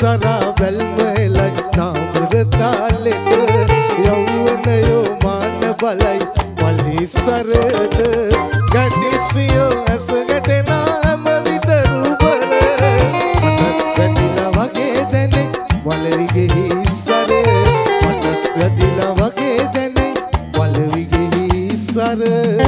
සරා වැල්මලයි නාමර තාලෙට යවුවනයෝ මාන බලයි මලි සරද ගැටිසියෝ ඇස ගැටෙනා හැම විට රුබර මටත් වැදිලා වගේ දැනේ වලවිගේ සර මටත් වැදිලා වගේ දැනේ වලවිගේ සර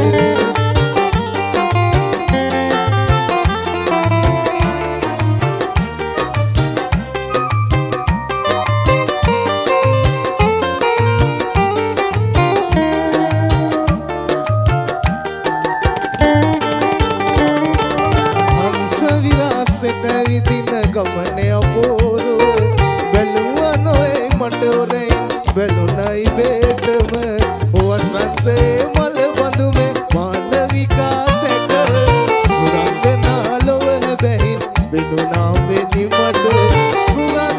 ගමනේ අපෝරු බැලුවා නොවේ මට ඔරෙන් බැලුණයි බේටම වසන්තේ මල බඳුමේ මානවිකා දැක සුරංගනා ලොව බැහින් බෙනුනා වෙනි මට සුරංගනා